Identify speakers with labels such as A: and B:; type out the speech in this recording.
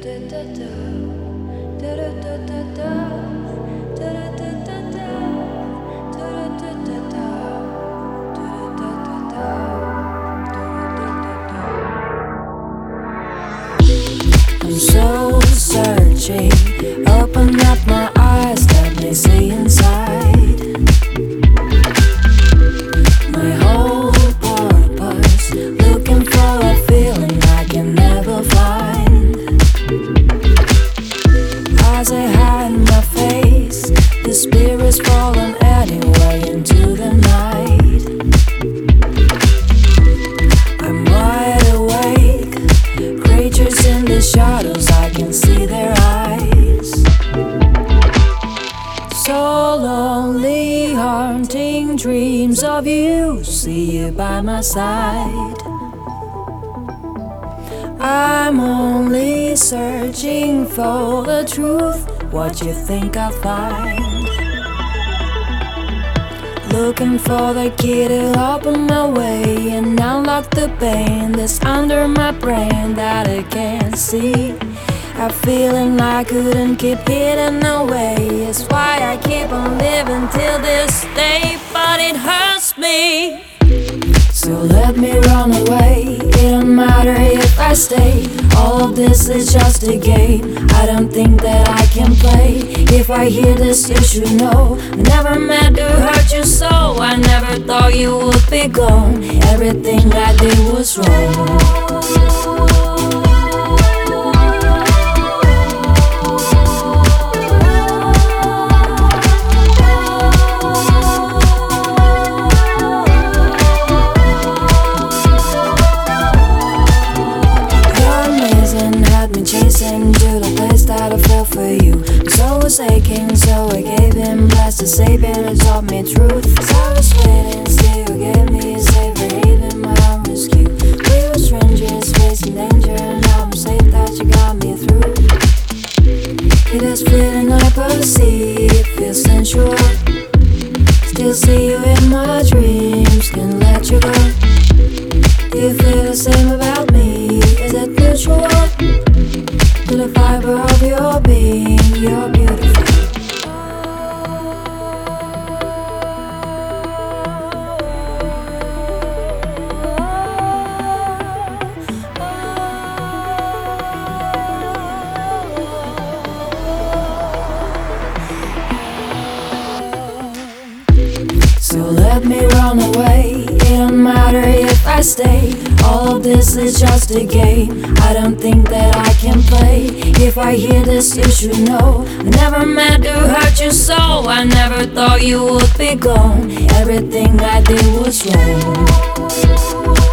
A: I'm so searching, open up my eyes, let me see inside. My whole purpose, looking for a feeling I can never find. As I hide my face, the spirit's falling anyway into the night. I'm wide awake, creatures in the shadows, I can see their eyes. So lonely, haunting dreams of you, see you by my side. I'm only searching for the truth, what you think I'll find. Looking for the key to open my way and unlock the pain that's under my brain that I can't see. I'm feeling I couldn't keep hidden away. It's why I keep on living till this day, but it hurts me. So let me run away, it don't matter if I stay. All of this is just a game, I don't think that I can play. If I hear this you should know, I never meant to hurt you so. I never thought you would be gone, everything I did was wrong. Chasing to the place that I fell for you. My soul was aching, so I gave him blessed to Savior and taught me truth. As I was waiting, still gave me a safe haven, my own rescue. We were strangers facing danger, and now I'm safe that you got me through. It is fleeting, I perceive, it feels sensual. Still see you in my dreams, can't let you go. Do you feel the same about me? Is it mutual? To the fiber of your being, you're beautiful. So let me run away, it don't matter if I stay. All of this is just a game, I don't think that I can play. If I hear this you should know, I never meant to hurt you so. I never thought you would be gone, everything I did was wrong.